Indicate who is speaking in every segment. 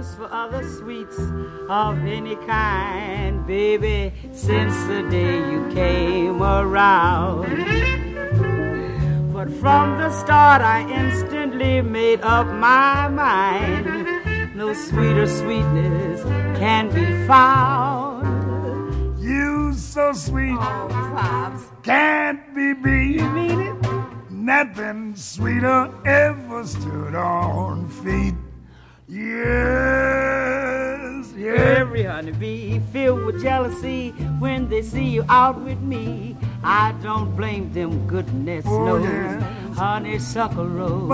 Speaker 1: thirst for other sweets of any kind, baby, since the day you came around. But from the start I instantly made up my mind. No sweeter sweetness can be found.
Speaker 2: You so sweet,
Speaker 1: oh, Pops,
Speaker 2: can't be beat.
Speaker 1: You mean it?
Speaker 2: Nothing sweeter ever stood on feet. Yes, yes.
Speaker 1: Every honeybee filled with jealousy when they see you out with me. I don't blame them, goodness knows.
Speaker 2: Yeah.
Speaker 1: Honeysuckle rose.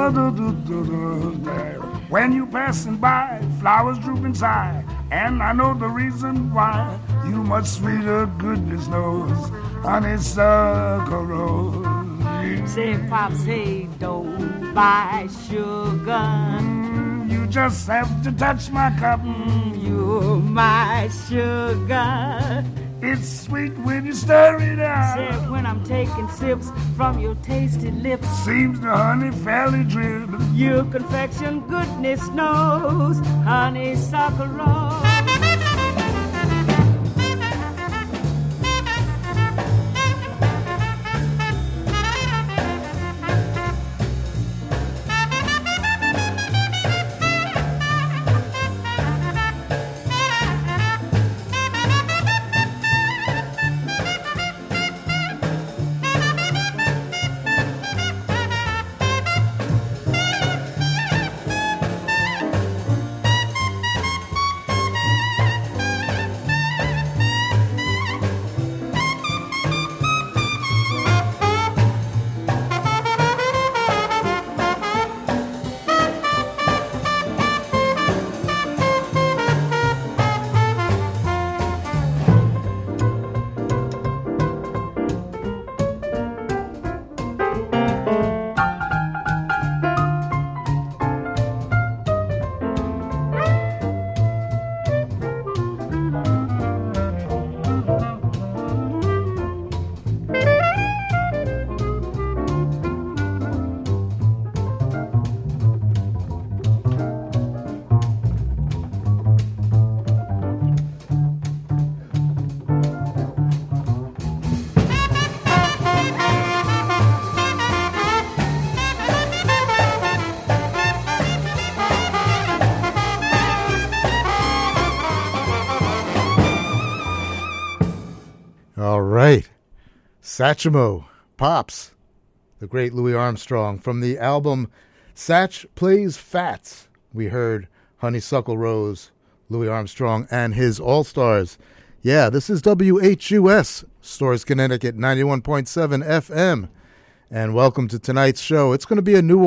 Speaker 2: When you passing by, flowers droop inside, and I know the reason why. You much sweeter, goodness knows. Honeysuckle rose.
Speaker 1: Say, Pops, hey, don't buy sugar.
Speaker 2: You just have to touch my cup.
Speaker 1: You're my sugar.
Speaker 2: It's sweet when you stir it up.
Speaker 1: Say, when I'm taking sips from your tasty lips,
Speaker 2: seems the honey fairly drip.
Speaker 1: Your confection, goodness knows, honeysuckle rose.
Speaker 3: All right. Satchmo, Pops, the great Louis Armstrong. From the album Satch Plays Fats, we heard Honeysuckle Rose, Louis Armstrong, and his All-Stars. Yeah, this is WHUS, Storrs, Connecticut, 91.7 FM. And welcome to tonight's show. It's going to be a New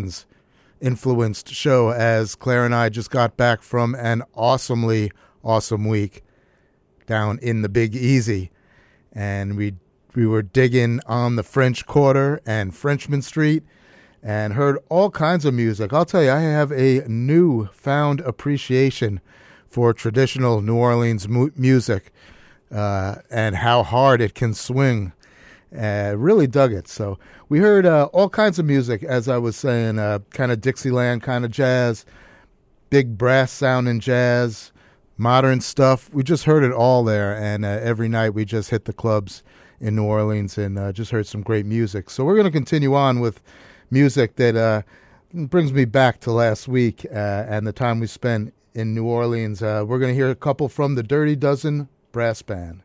Speaker 3: Orleans-influenced show, as Claire and I just got back from an awesomely awesome week down in the Big Easy. And we were digging on the French Quarter and Frenchman Street and heard all kinds of music. I'll tell you, I have a newfound appreciation for traditional New Orleans music and how hard it can swing. Really dug it. So we heard all kinds of music, as I was saying, kind of Dixieland kind of jazz, big brass sounding jazz, modern stuff. We just heard it all there, and every night we just hit the clubs in New Orleans and just heard some great music. So we're going to continue on with music that brings me back to last week and the time we spent in New Orleans. We're going to hear a couple from the Dirty Dozen Brass Band.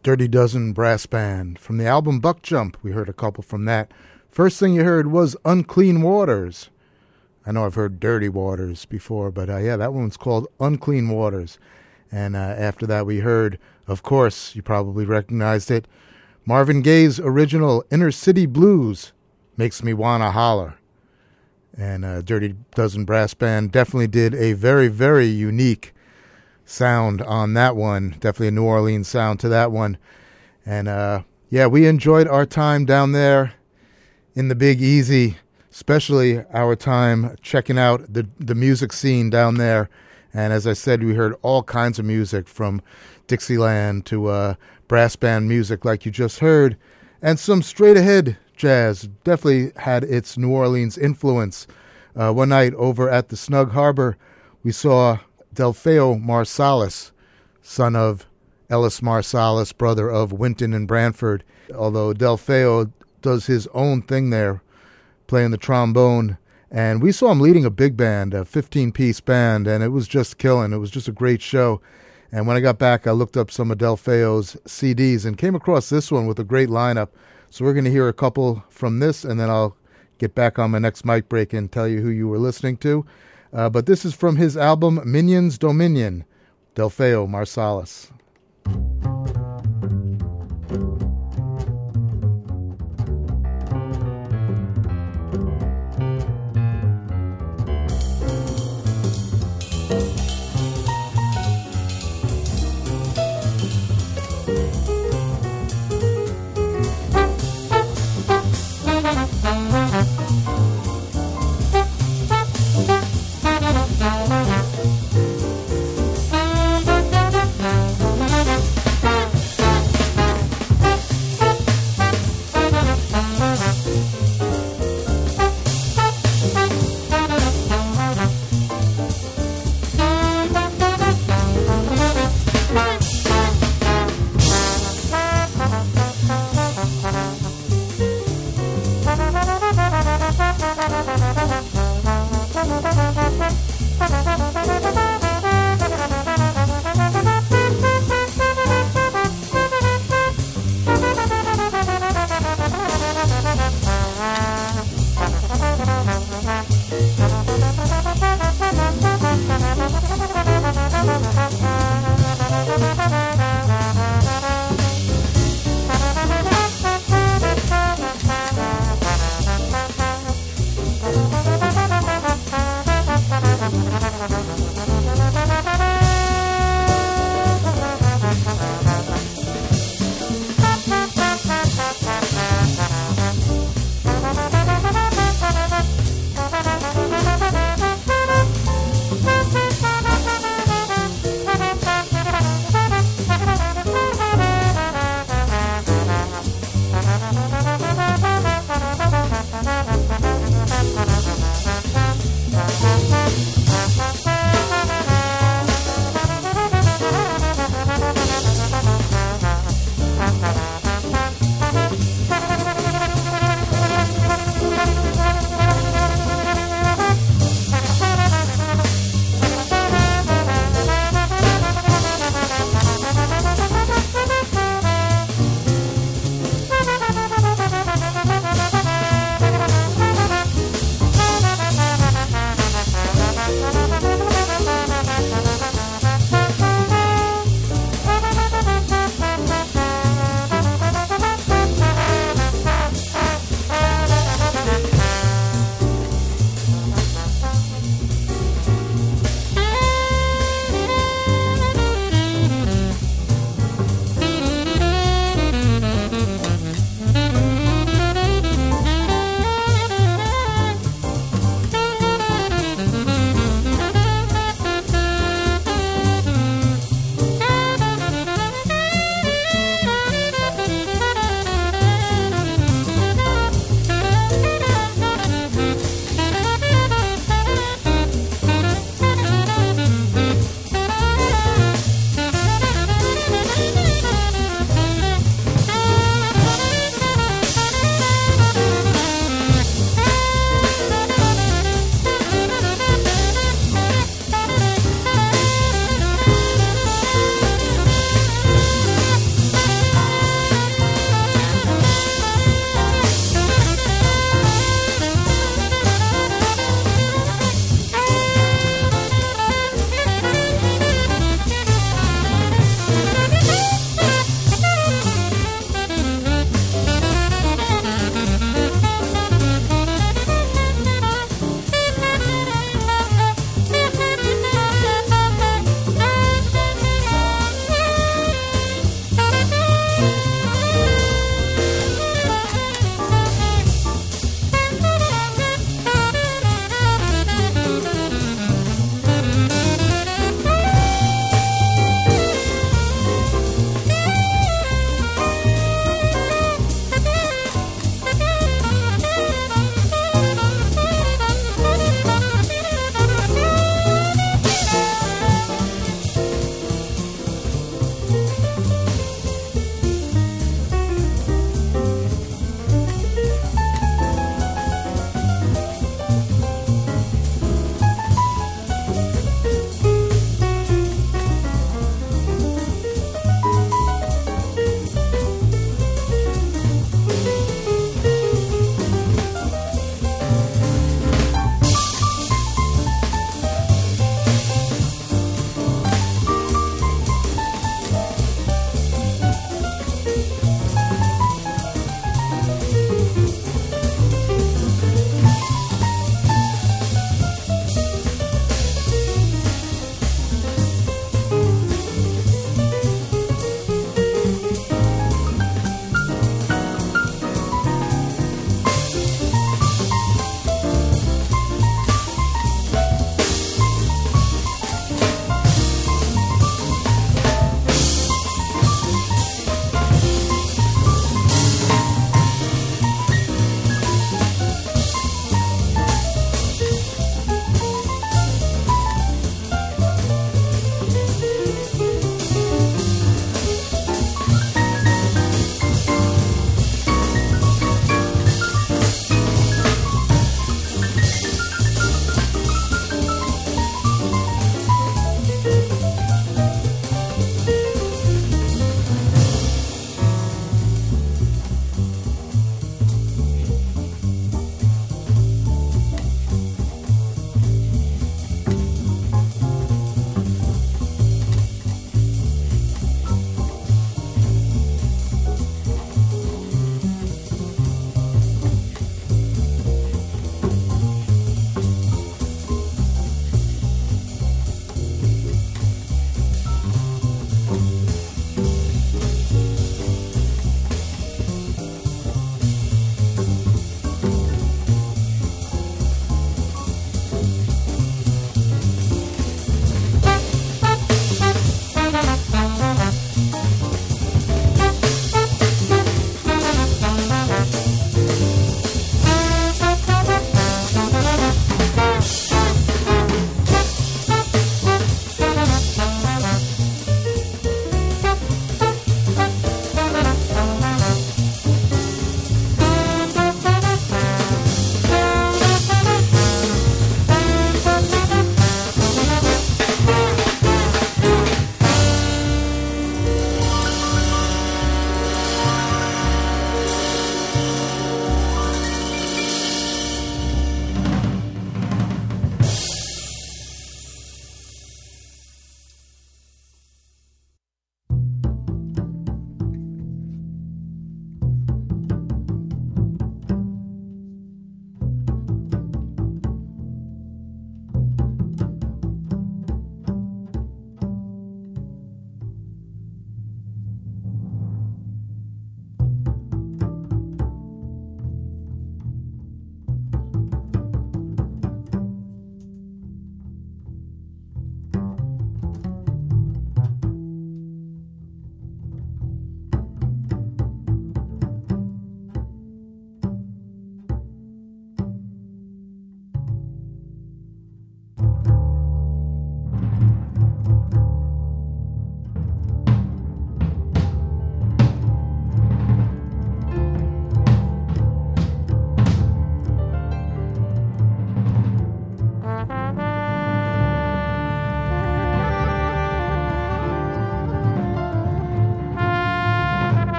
Speaker 3: Dirty Dozen Brass Band. From the album Buck Jump, we heard a couple from that. First thing you heard was Unclean Waters. I know I've heard Dirty Waters before, but yeah, that one's called Unclean Waters. And after that we heard, of course, you probably recognized it, Marvin Gaye's original Inner City Blues, Makes Me Wanna Holler. And Dirty Dozen Brass Band definitely did a very, very unique sound on that one. Definitely a New Orleans sound to that one. And yeah, we enjoyed our time down there in the Big Easy, especially our time checking out the music scene down there. And as I said, we heard all kinds of music from Dixieland to brass band music like you just heard, and some straight ahead jazz. Definitely had its New Orleans influence. One night over at the Snug Harbor, we saw Delfeo Marsalis, son of Ellis Marsalis, brother of Wynton and Branford. Although Delfeo does his own thing there, playing the trombone. And we saw him leading a big band, a 15-piece band, and it was just killing. It was just a great show. And when I got back, I looked up some of Delfeo's CDs and came across this one with a great lineup. So we're going to hear a couple from this, and then I'll get back on my next mic break and tell you who you were listening to. But this is from his album Minion's Dominion, Delfeo Marsalis.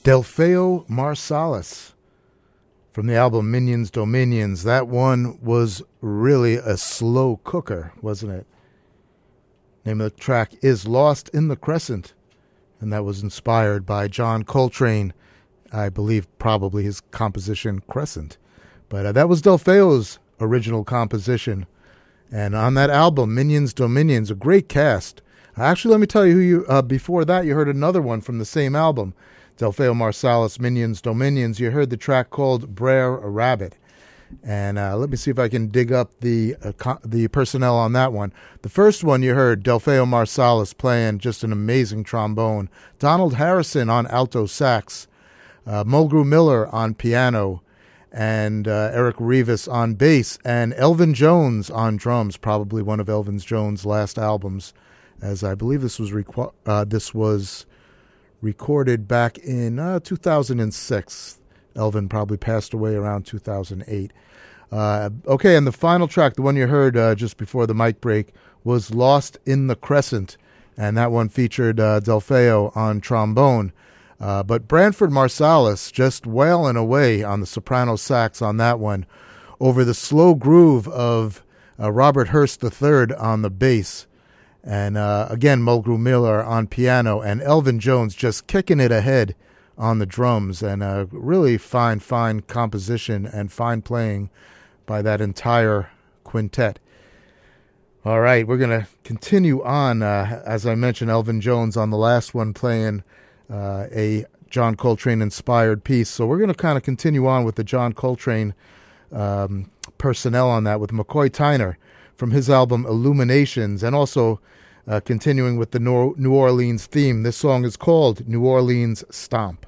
Speaker 3: Delfeo Marsalis from the album Minions Dominions. That one was really a slow cooker, wasn't it? Name of the track is Lost in the Crescent, and that was inspired by John Coltrane, I believe probably his composition Crescent. But that was Delfeo's original composition. And on that album, Minions Dominions, a great cast. Actually, let me tell you who you, before that, you heard another one from the same album, Delfeo Marsalis, Minions Dominions. You heard the track called Brer Rabbit. And let me see if I can dig up the personnel on that one. The first one you heard, Delfeo Marsalis playing just an amazing trombone. Donald Harrison on alto sax. Mulgrew Miller on piano. And Eric Rivas on bass. And Elvin Jones on drums, probably one of Elvin Jones' last albums, as I believe this was recorded back in 2006. Elvin probably passed away around 2008. Okay, and the final track, the one you heard just before the mic break, was Lost in the Crescent, and that one featured Delfeo on trombone. But Branford Marsalis just wailing away on the soprano sax on that one, over the slow groove of Robert Hurst III on the bass. And again, Mulgrew Miller on piano, and Elvin Jones just kicking it ahead on the drums, and a really fine composition and fine playing by that entire quintet. All right, we're going to continue on. As I mentioned, Elvin Jones on the last one playing a John Coltrane-inspired piece. So we're going to kind of continue on with the John Coltrane personnel on that with McCoy Tyner from his album Illuminations, and also continuing with the New Orleans theme. This song is called New Orleans Stomp.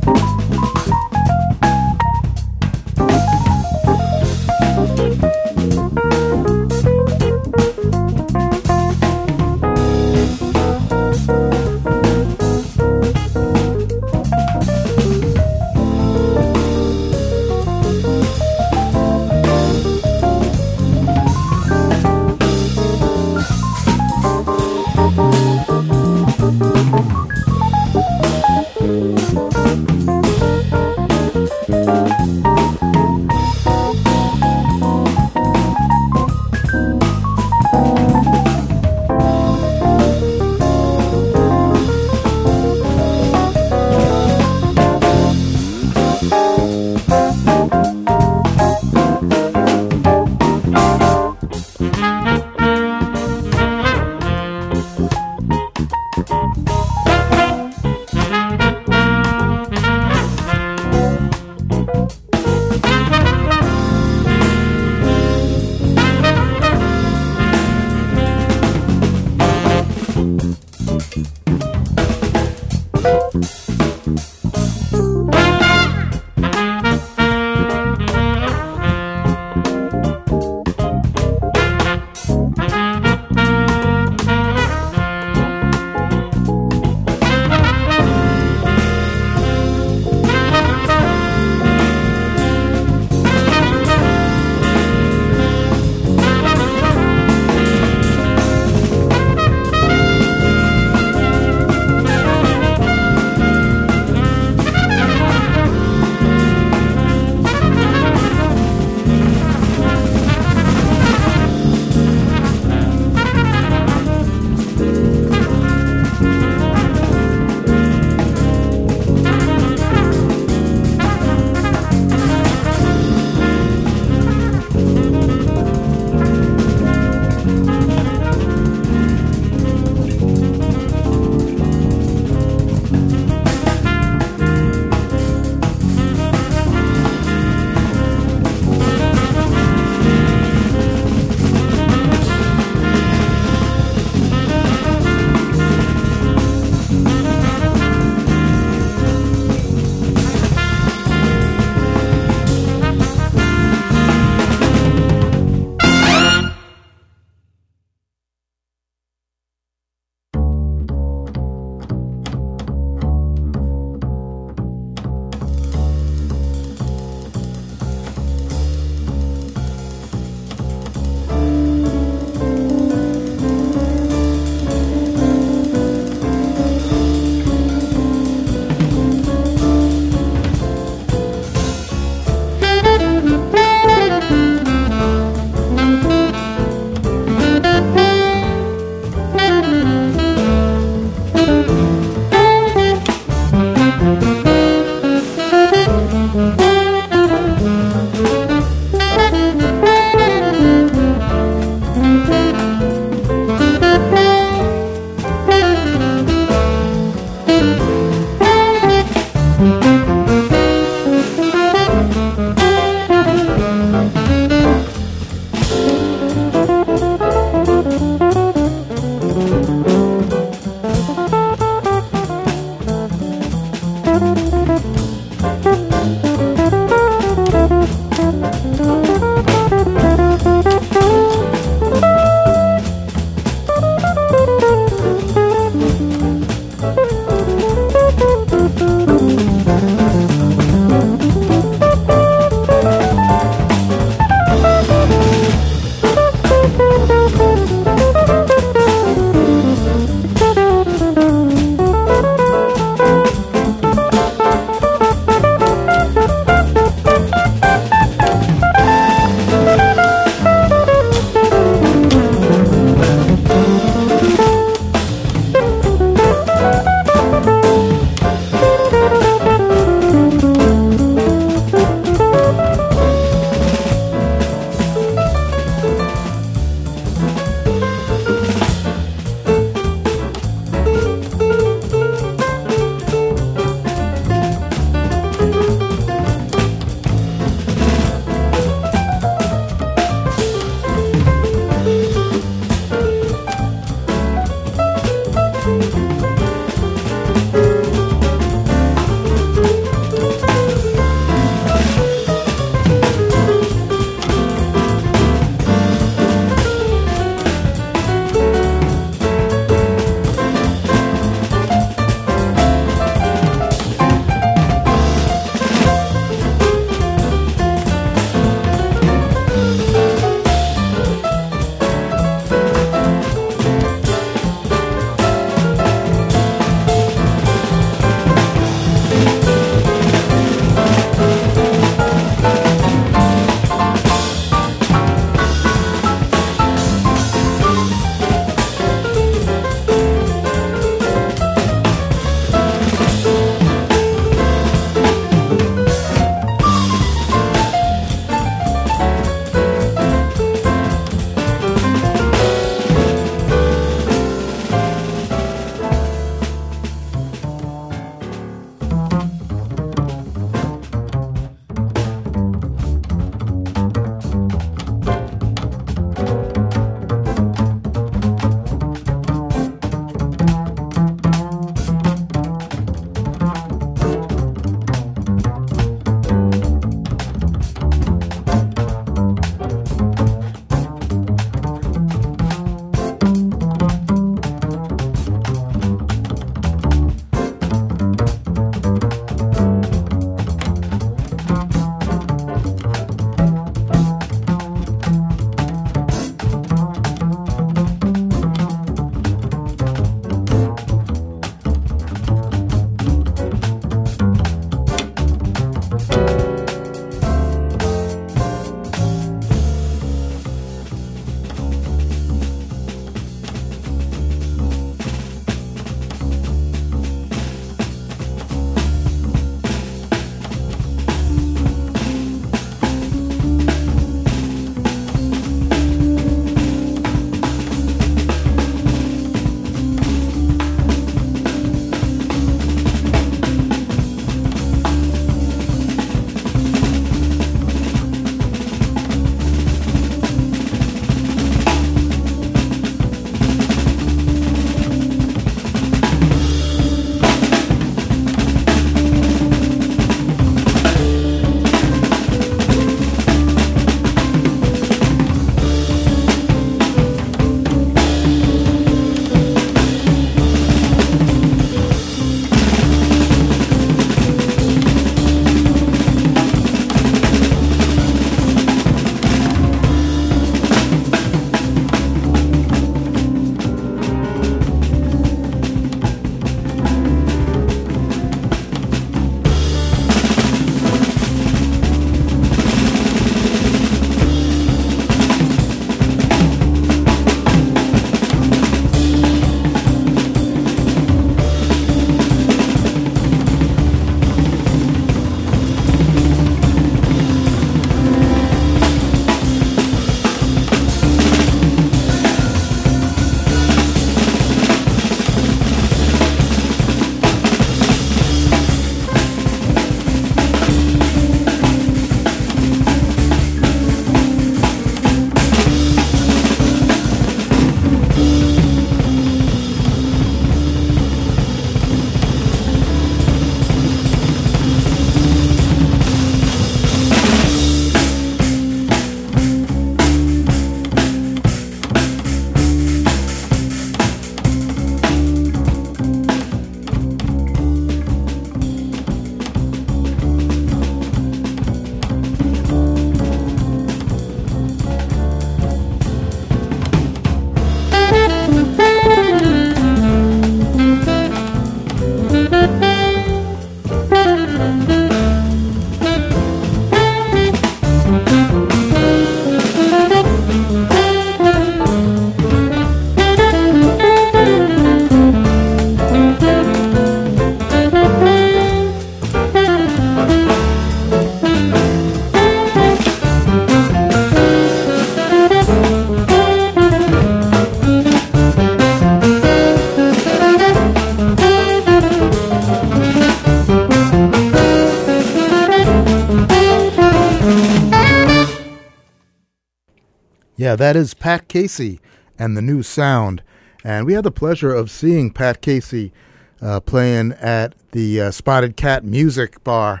Speaker 3: Yeah, that is Pat Casey and the New Sound. And we had the pleasure of seeing Pat Casey playing at the Spotted Cat Music Bar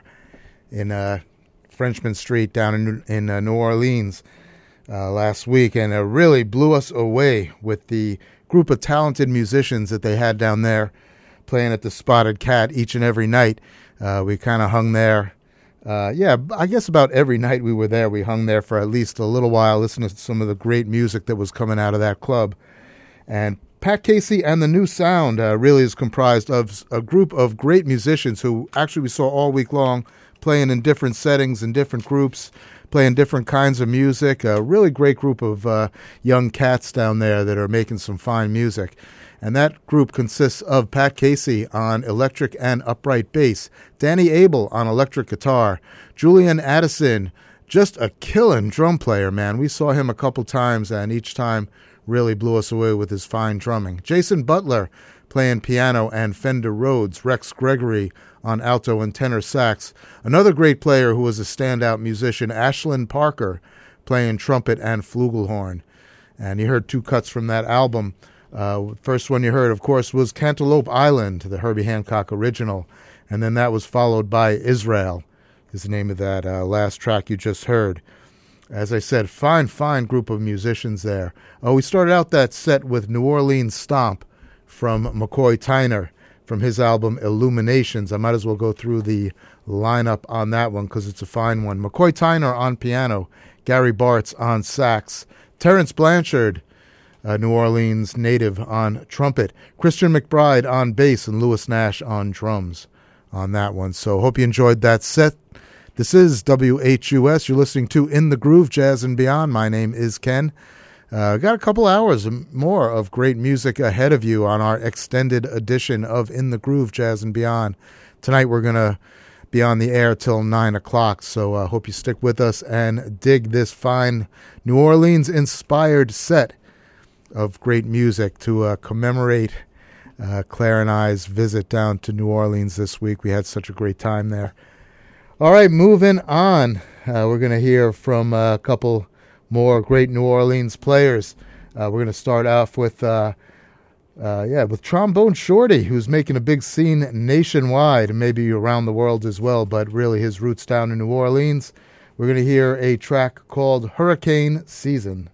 Speaker 3: in Frenchman Street down in New Orleans last week. And it really blew us away with the group of talented musicians that they had down there playing at the Spotted Cat each and every night. We kind of hung there. I guess about every night we were there, we hung there for at least a little while listening to some of the great music that was coming out of that club. And Pat Casey and the New Sound really is comprised of a group of great musicians who actually we saw all week long playing in different settings and different groups, playing different kinds of music. A really great group of young cats down there that are making some fine music. And that group consists of Pat Casey on electric and upright bass, Danny Abel on electric guitar, Julian Addison, just a killin' drum player, man. We saw him a couple times, and each time really blew us away with his fine drumming. Jason Butler playing piano and Fender Rhodes, Rex Gregory on alto and tenor sax. Another great player who was a standout musician, Ashlyn Parker, playing trumpet and flugelhorn. And you heard two cuts from that album. First one you heard, of course, was Cantaloupe Island, the Herbie Hancock original. And then that was followed by Israel, is the name of that last track you just heard. As I said, fine group of musicians there. We started out that set with New Orleans Stomp from McCoy Tyner from his album Illuminations. I might as well go through the lineup on that one because it's a fine one. McCoy Tyner on piano, Gary Bartz on sax, Terrence Blanchard, New Orleans native, on trumpet, Christian McBride on bass, and Lewis Nash on drums on that one. So hope you enjoyed that set. This is WHUS. You're listening to In the Groove, Jazz and Beyond. My name is Ken. Got a couple hours more of great music ahead of you on our extended edition of In the Groove, Jazz and Beyond. Tonight we're going to be on the air till 9 o'clock, so I hope you stick with us and dig this fine New Orleans-inspired set of great music to commemorate Claire and I's visit down to New Orleans this week. We had such a great time there. All right, moving on. We're going to hear from a couple more great New Orleans players. We're going to start off with Trombone Shorty, who's making a big scene nationwide and maybe around the world as well, but really his roots down in New Orleans. We're going to hear a track called Hurricane Season.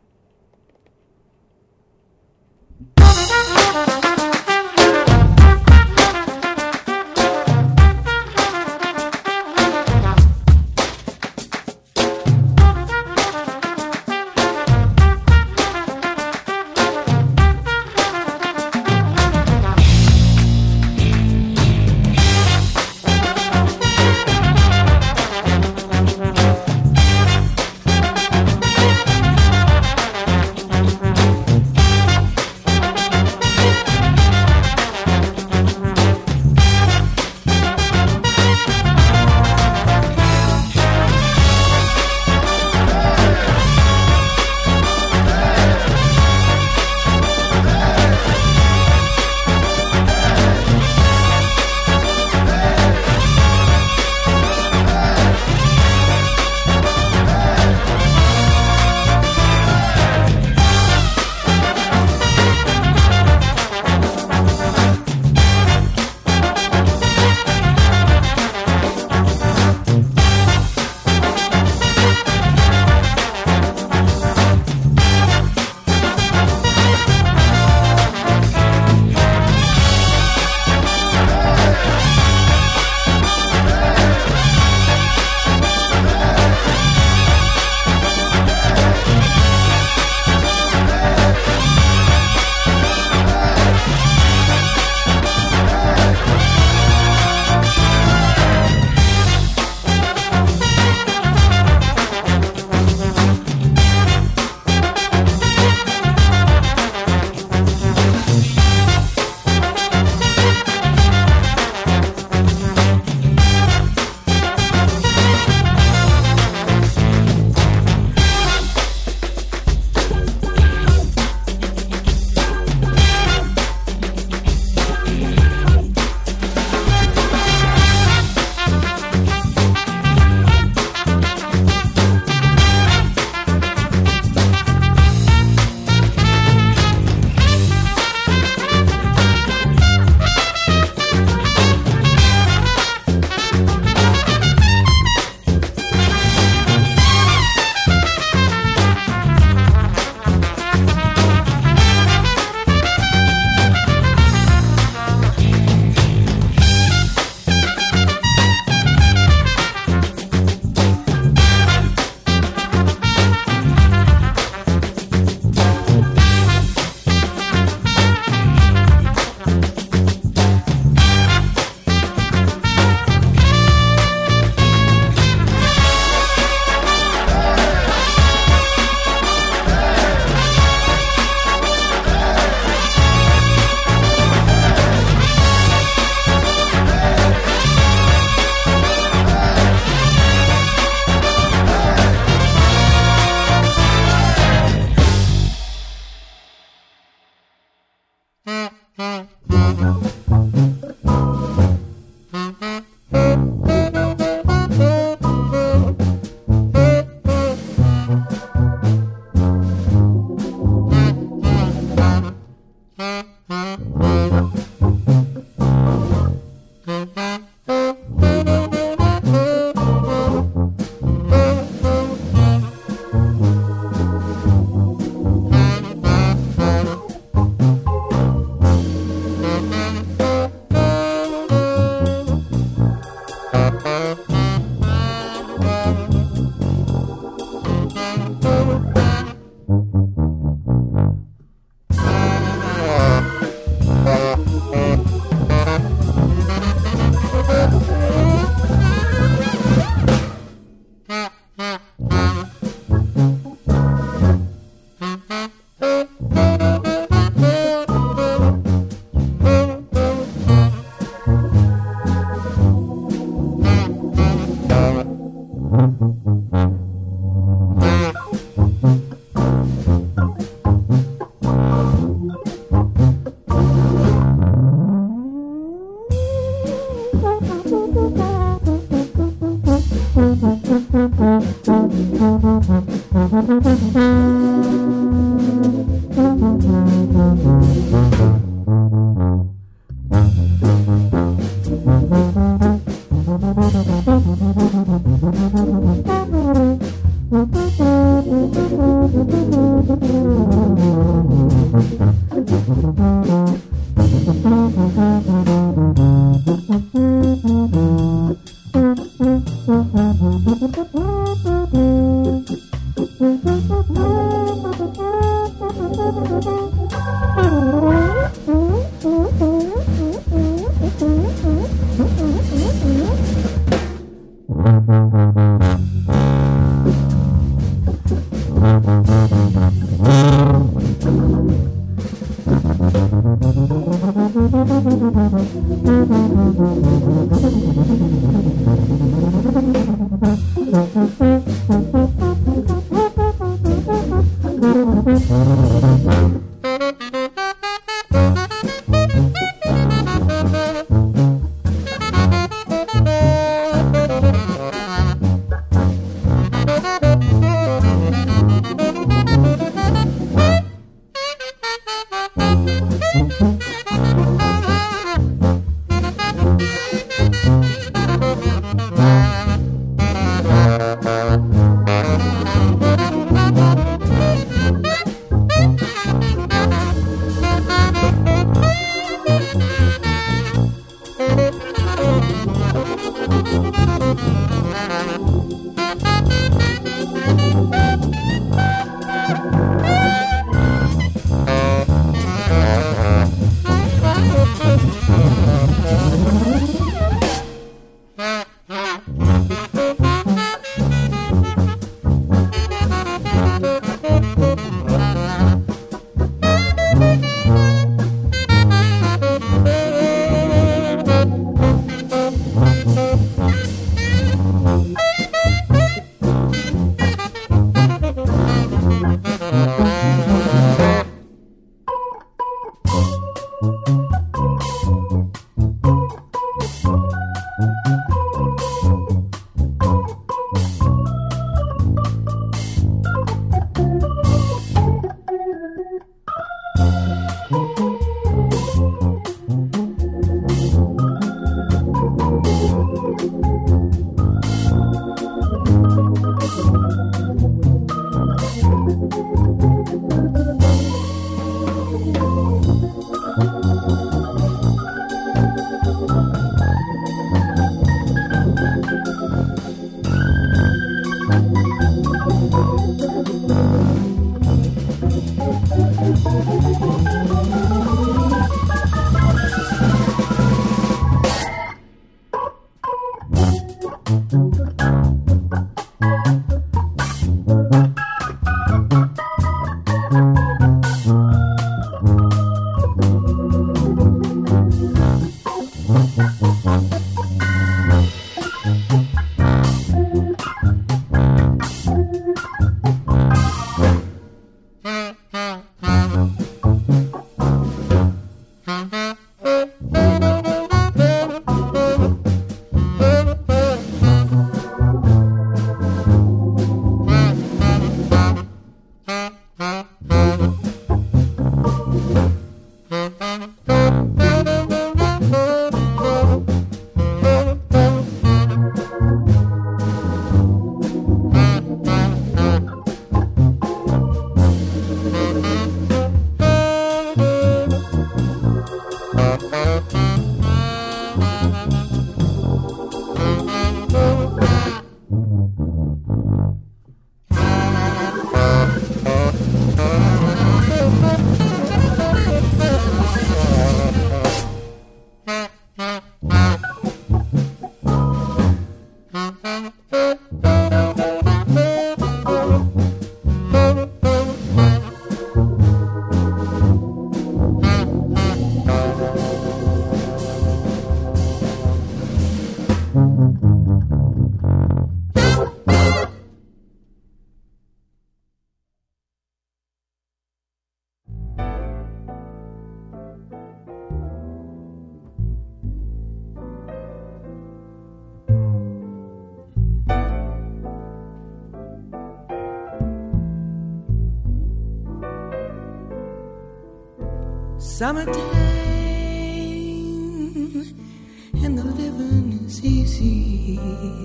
Speaker 4: Summertime and the living is easy.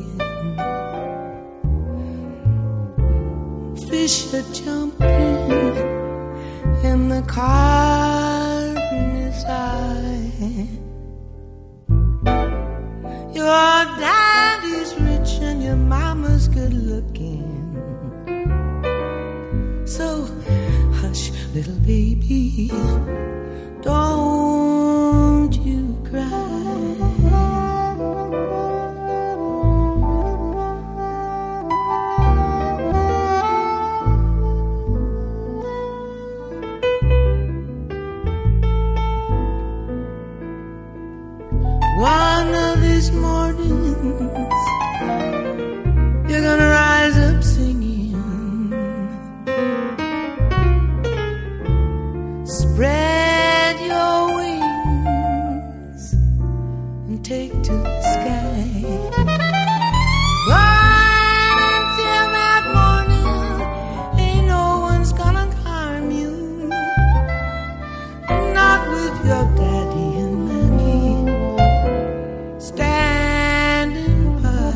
Speaker 4: Fish are jumping and the cotton is high. Your daddy's rich and your mama's good looking. So hush, little baby, don't you cry. One of these mornings, you're gonna rise up singing. Spread your wings and take to the sky. But until that morning, ain't no one's gonna harm you. Not with your daddy and mommy standing by.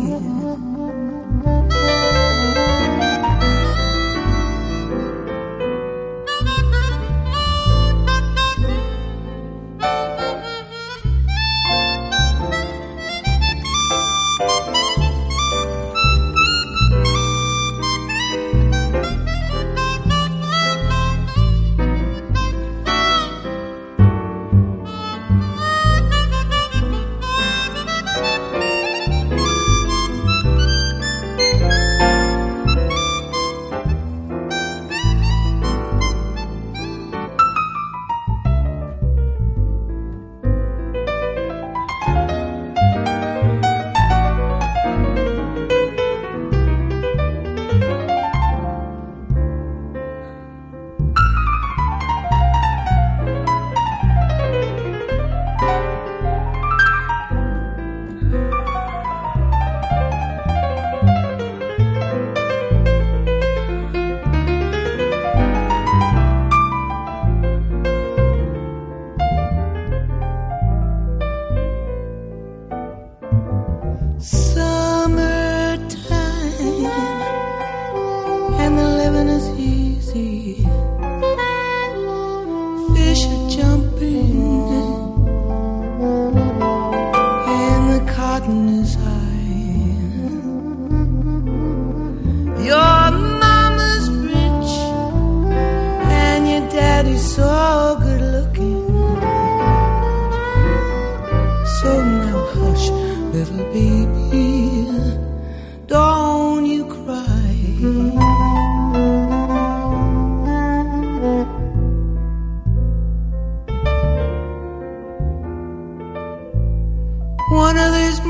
Speaker 4: One of these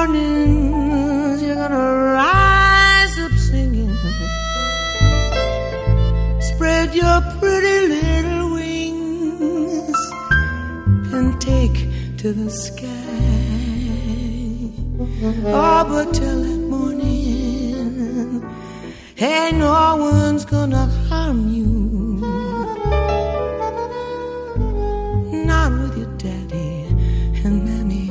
Speaker 4: mornings you're gonna rise up singing. Spread your pretty little wings and take to the sky. Oh, but till that morning, hey, no one's gonna harm you. Not with your daddy and mammy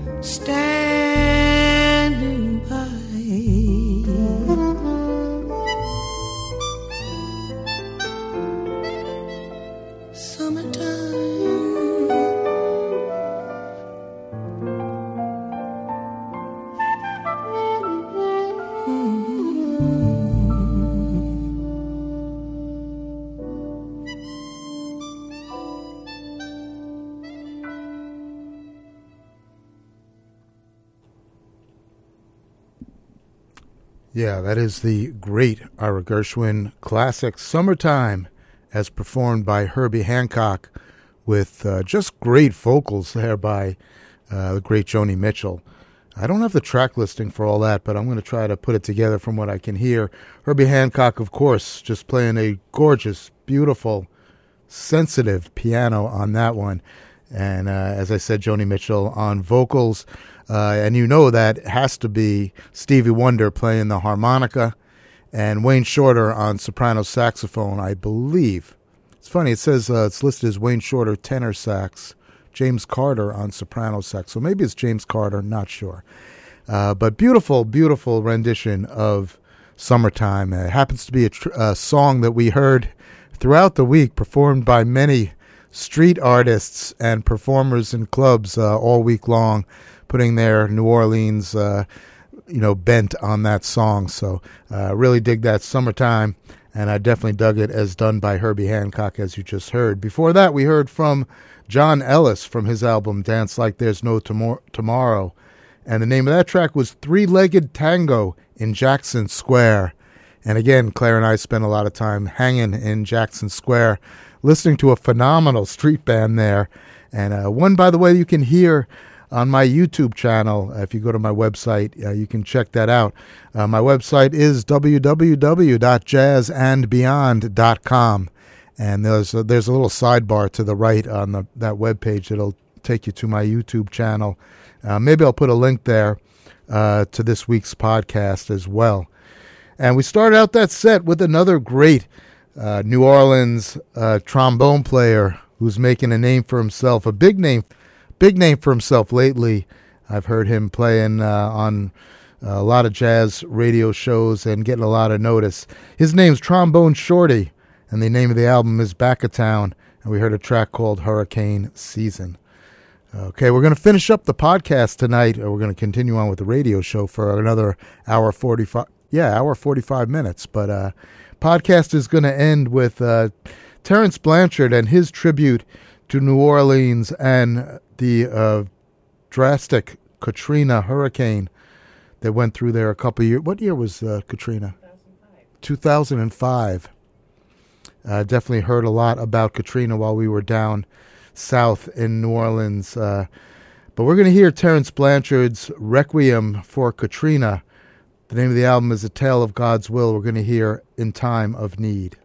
Speaker 4: standing by.
Speaker 3: Yeah, that is the great Ira Gershwin classic Summertime, as performed by Herbie Hancock, with just great vocals there by the great Joni Mitchell. I don't have the track listing for all that, but I'm going to try to put it together from what I can hear. Herbie Hancock, of course, just playing a gorgeous, beautiful, sensitive piano on that one. And as I said, Joni Mitchell on vocals. And you know that has to be Stevie Wonder playing the harmonica and Wayne Shorter on soprano saxophone, I believe, as funny. It says it's listed as Wayne Shorter tenor sax, James Carter on soprano sax. So maybe it's James Carter, not sure. But beautiful, beautiful rendition of Summertime. It happens to be a song that we heard throughout the week, performed by many street artists and performers in clubs all week long, putting their New Orleans bent on that song. So really dig that Summertime, and I definitely dug it as done by Herbie Hancock, as you just heard. Before that, we heard from John Ellis from his album Dance Like There's No Tomorrow, and the name of that track was Three-Legged Tango in Jackson Square. And again, Claire and I spent a lot of time hanging in Jackson Square, listening to a phenomenal street band there, and one, by the way, you can hear on my YouTube channel. If you go to my website, you can check that out. My website is www.jazzandbeyond.com, and there's a little sidebar to the right on that webpage that'll take you to my YouTube channel. Maybe I'll put a link there to this week's podcast as well. And we started out that set with another great New Orleans trombone player who's making a name for himself, a big name for himself lately. I've heard him playing on a lot of jazz radio shows and getting a lot of notice. His name's Trombone Shorty, and the name of the album is Back of Town, and we heard a track called Hurricane Season. Okay, we're going to finish up the podcast tonight, or we're going to continue on with the radio show for another hour 45 minutes. But podcast is going to end with Terrence Blanchard and his tribute to New Orleans and the drastic Katrina hurricane that went through there a couple of years. What year was Katrina? 2005. Definitely heard a lot about Katrina while we were down south in New Orleans. But we're going to hear Terrence Blanchard's Requiem for Katrina. The name of the album is A Tale of God's Will. We're going to hear In Time of Need.